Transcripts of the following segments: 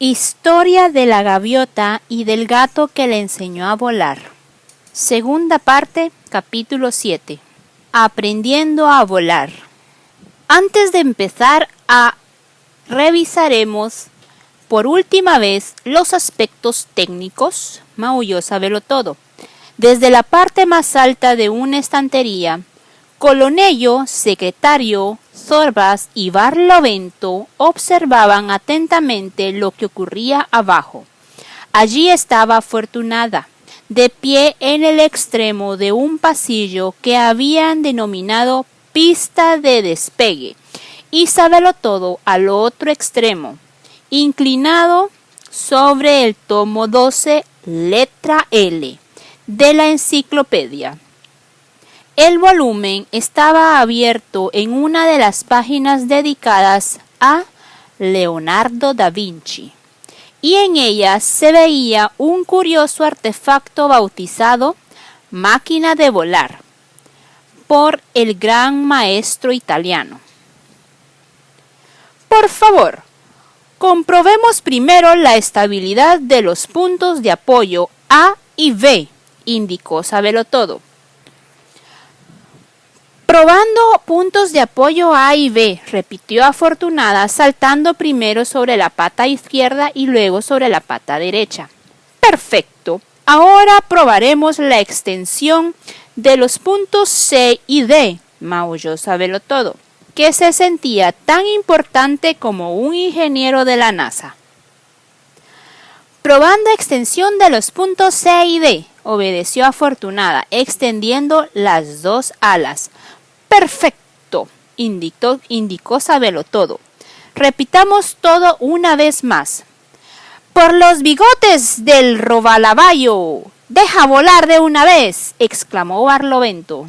Historia de la gaviota y del gato que le enseñó a volar. Segunda parte, capítulo 7. Aprendiendo a volar. Antes de empezar revisaremos por última vez los aspectos técnicos. Maulló Sabelo Todo. Desde la parte más alta de una estantería, Colonello, secretario, Zorbas y Barlovento observaban atentamente lo que ocurría abajo. Allí estaba Afortunada, de pie en el extremo de un pasillo que habían denominado pista de despegue, y Sabelo Todo al otro extremo, inclinado sobre el tomo 12, letra L, de la enciclopedia. El volumen estaba abierto en una de las páginas dedicadas a Leonardo da Vinci, y en ella se veía un curioso artefacto bautizado máquina de volar por el gran maestro italiano. Por favor, comprobemos primero la estabilidad de los puntos de apoyo A y B, indicó Sabelo Todo. Probando puntos de apoyo A y B, repitió Afortunada, saltando primero sobre la pata izquierda y luego sobre la pata derecha. Perfecto. Ahora probaremos la extensión de los puntos C y D, maulló Sabelo Todo, que se sentía tan importante como un ingeniero de la NASA. Probando extensión de los puntos C y D, obedeció Afortunada, extendiendo las dos alas. Perfecto, indicó Sabelo Todo. Repitamos todo una vez más. Por los bigotes del robalaballo, deja volar de una vez, exclamó Barlovento.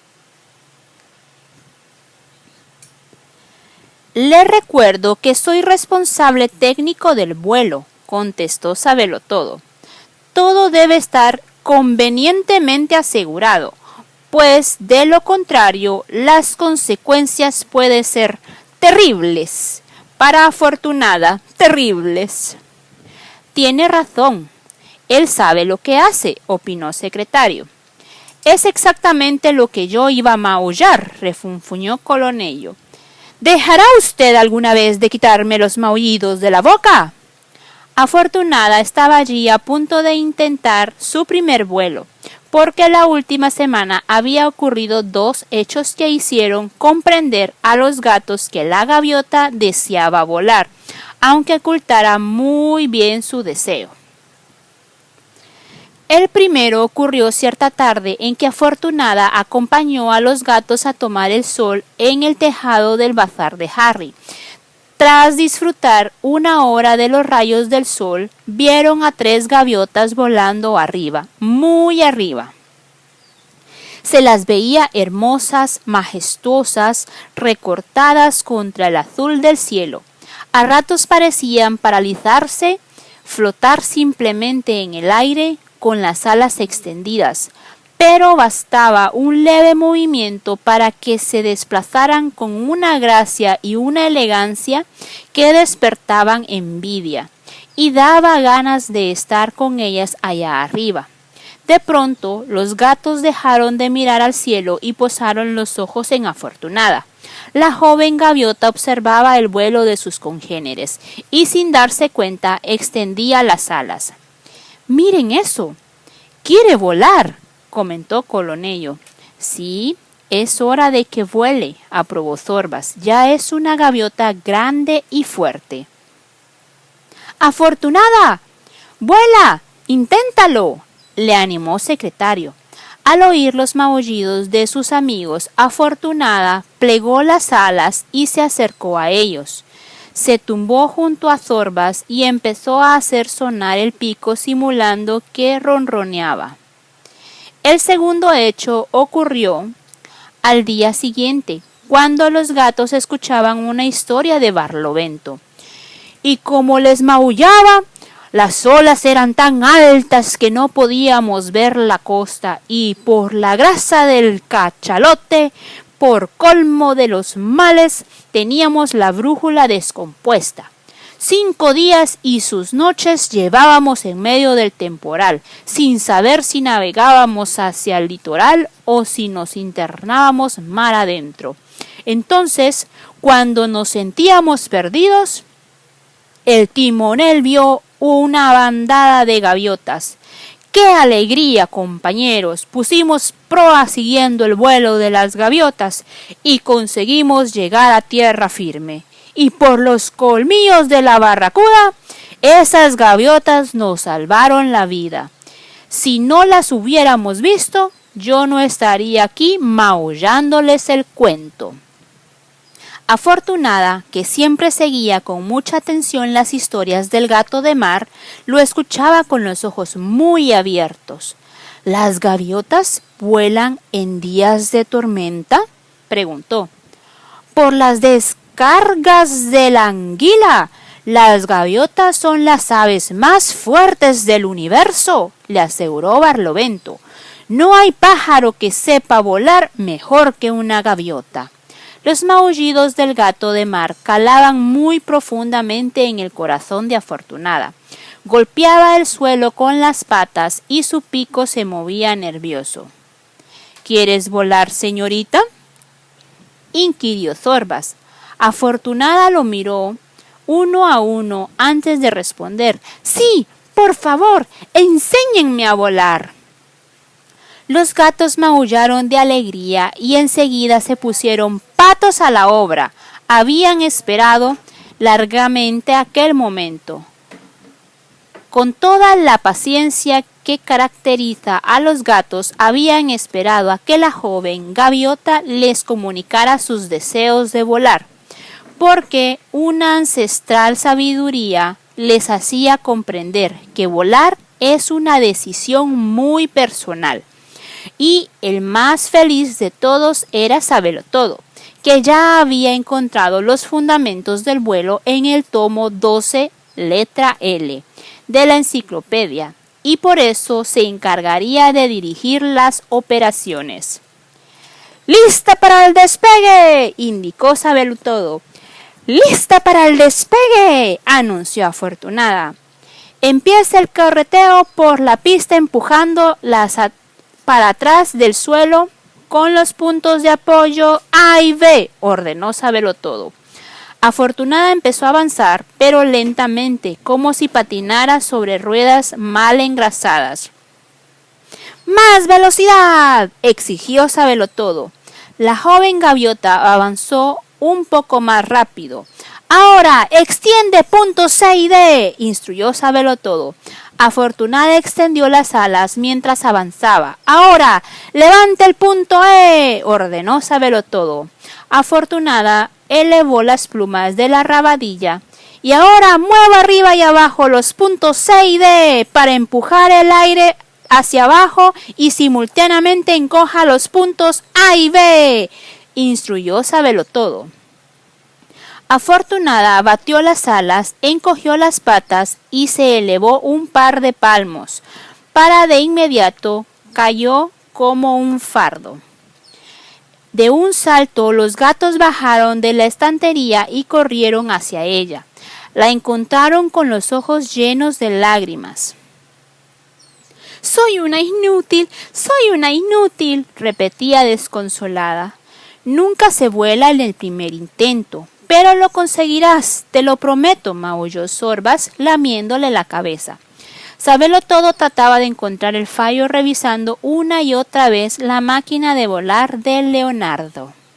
Le recuerdo que soy responsable técnico del vuelo, contestó Sabelo Todo. Todo debe estar convenientemente asegurado, pues de lo contrario las consecuencias pueden ser terribles. Para Afortunada, terribles. Tiene razón, él sabe lo que hace, opinó secretario. Es exactamente lo que yo iba a maullar, refunfuñó Colonello. ¿Dejará usted alguna vez de quitarme los maullidos de la boca? Afortunada estaba allí a punto de intentar su primer vuelo, porque la última semana había ocurrido dos hechos que hicieron comprender a los gatos que la gaviota deseaba volar, aunque ocultara muy bien su deseo. El primero ocurrió cierta tarde en que Afortunada acompañó a los gatos a tomar el sol en el tejado del bazar de Harry. Tras disfrutar una hora de los rayos del sol, vieron a 3 gaviotas volando arriba, muy arriba. Se las veía hermosas, majestuosas, recortadas contra el azul del cielo. A ratos parecían paralizarse, flotar simplemente en el aire con las alas extendidas, pero bastaba un leve movimiento para que se desplazaran con una gracia y una elegancia que despertaban envidia, y daba ganas de estar con ellas allá arriba. De pronto, los gatos dejaron de mirar al cielo y posaron los ojos en Afortunada. La joven gaviota observaba el vuelo de sus congéneres y sin darse cuenta extendía las alas. «¡Miren eso! ¡Quiere volar!», comentó Colonello. «Sí, es hora de que vuele», aprobó Zorbas. «Ya es una gaviota grande y fuerte». «¡Afortunada! ¡Vuela! ¡Inténtalo!», le animó secretario. Al oír los maullidos de sus amigos, Afortunada plegó las alas y se acercó a ellos. Se tumbó junto a Zorbas y empezó a hacer sonar el pico simulando que ronroneaba. El segundo hecho ocurrió al día siguiente, cuando los gatos escuchaban una historia de Barlovento. «Y como les maullaba, las olas eran tan altas que no podíamos ver la costa, y por la grasa del cachalote, por colmo de los males, teníamos la brújula descompuesta. 5 días y sus noches llevábamos en medio del temporal, sin saber si navegábamos hacia el litoral o si nos internábamos mar adentro. Entonces, cuando nos sentíamos perdidos, el timonel vio una bandada de gaviotas. ¡Qué alegría, compañeros! Pusimos proa siguiendo el vuelo de las gaviotas y conseguimos llegar a tierra firme. Y por los colmillos de la barracuda, esas gaviotas nos salvaron la vida. Si no las hubiéramos visto, yo no estaría aquí maullándoles el cuento. Afortunada, que siempre seguía con mucha atención las historias del gato de mar, lo escuchaba con los ojos muy abiertos. ¿Las gaviotas vuelan en días de tormenta?, preguntó. Por las descargas de la anguila. Las gaviotas son las aves más fuertes del universo, le aseguró Barlovento. No hay pájaro que sepa volar mejor que una gaviota. Los maullidos del gato de mar calaban muy profundamente en el corazón de Afortunada. Golpeaba el suelo con las patas y su pico se movía nervioso. ¿Quieres volar, señorita?, inquirió Zorbas. Afortunada lo miró uno a uno antes de responder. Sí, por favor, enséñenme a volar. Los gatos maullaron de alegría y enseguida se pusieron patos a la obra. Habían esperado largamente aquel momento. Con toda la paciencia que caracteriza a los gatos, habían esperado a que la joven gaviota les comunicara sus deseos de volar, porque una ancestral sabiduría les hacía comprender que volar es una decisión muy personal. Y el más feliz de todos era Sabelotodo, que ya había encontrado los fundamentos del vuelo en el tomo 12, letra L, de la enciclopedia, y por eso se encargaría de dirigir las operaciones. ¡Lista para el despegue!, indicó Sabelotodo. ¡Lista para el despegue!, anunció Afortunada. Empieza el correteo por la pista empujando para atrás del suelo con los puntos de apoyo A y B, ordenó Sabelotodo. Afortunada empezó a avanzar, pero lentamente, como si patinara sobre ruedas mal engrasadas. ¡Más velocidad!, exigió Sabelotodo. La joven gaviota avanzó un poco más rápido. Ahora, extiende puntos C y D, instruyó Sabelotodo. Afortunada extendió las alas mientras avanzaba. Ahora, levante el punto E, ordenó Sabelotodo. Afortunada elevó las plumas de la rabadilla. Y ahora mueva arriba y abajo los puntos C y D para empujar el aire hacia abajo y simultáneamente encoja los puntos A y B, instruyó Sabelotodo. Afortunada batió las alas, encogió las patas y se elevó un par de palmos. Para de inmediato cayó como un fardo. De un salto los gatos bajaron de la estantería y corrieron hacia ella. La encontraron con los ojos llenos de lágrimas. Soy una inútil, repetía desconsolada. Nunca se vuela en el primer intento. Pero lo conseguirás, te lo prometo, maulló Zorbas, lamiéndole la cabeza. Sabelotodo trataba de encontrar el fallo revisando una y otra vez la máquina de volar de Leonardo.